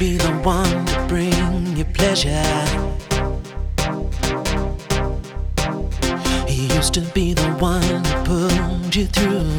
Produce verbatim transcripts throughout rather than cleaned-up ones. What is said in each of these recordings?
be the one to bring you pleasure. He used to be the one who pulled you through.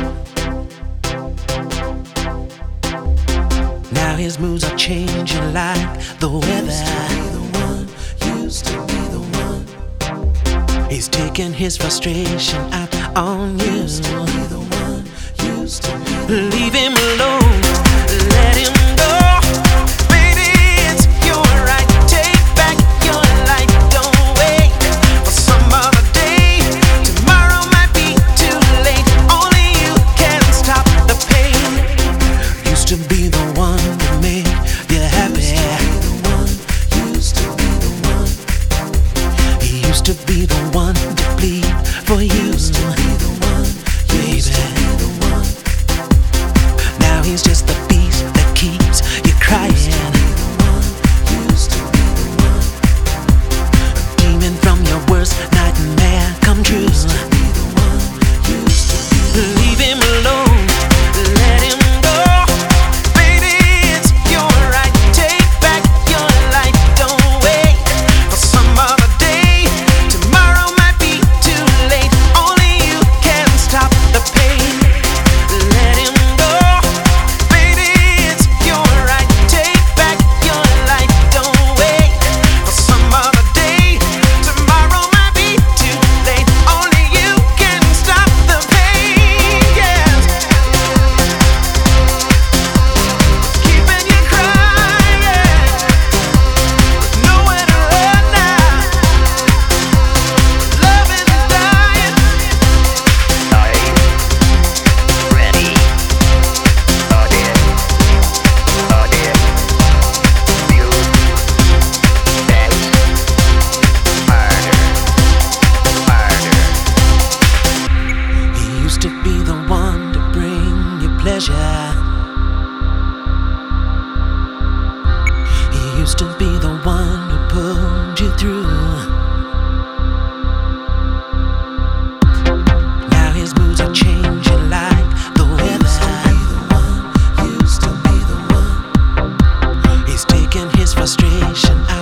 Now his moods are changing like the weather. Used to be the one. He's taking his frustration out on you. Used to be the one. Used to be the one. Leave him alone. Let him go. Baby, it's your right. Take back your life. Don't wait for some other day. Tomorrow might be too late. Only you can stop the pain. Used to be the one that made you happy. To be the one to bleed for you. Used to be the one, used to be the one. Now he's just the beast that keeps you crying. Used to be the one, a demon from your worst nightmare come true. Used to be the one, used to be the one. Leave him alone, let him go. Baby, it's your right. Take back your life. Don't wait for some other day. He used to be the one who pulled you through. Now his moods are changing like the weather. Used to be the one. Used to be the one. He's taking his frustration out.